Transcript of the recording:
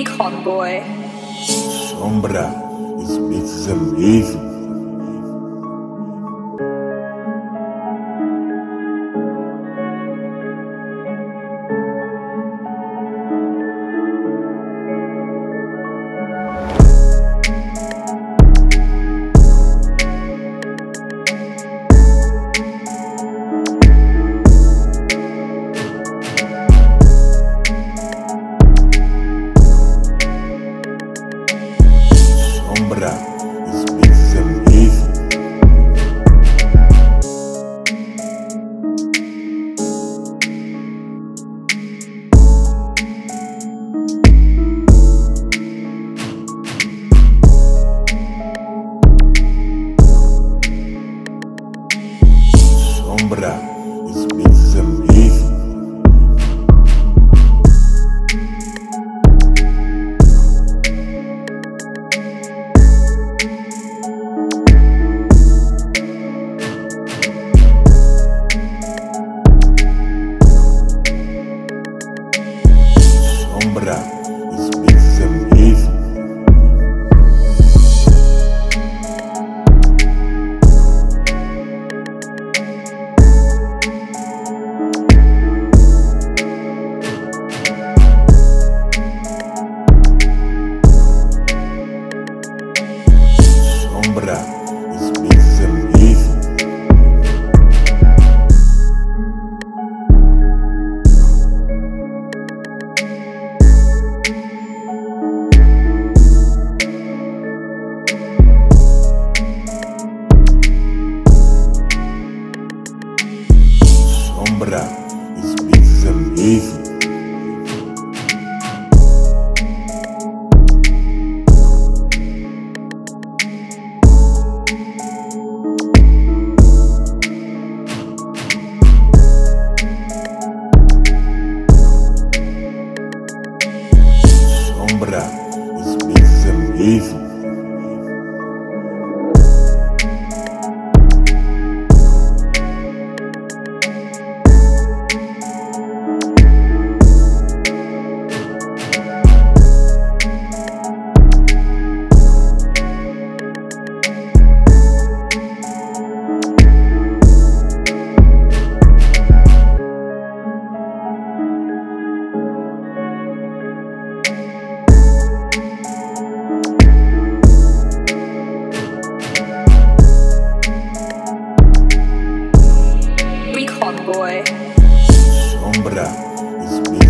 Recon Boy. Sombra, esse beat é mesmo. Sombra, esse beat é mesmo. Sombra, esse beat é mesmo. Sombra, esse beat é mesmo. Sombra, esse beat é mesmo. Sombra, esse beat é mesmo. Sombra, esse beat é mesmo. Recon Boy. Sombra, esse beat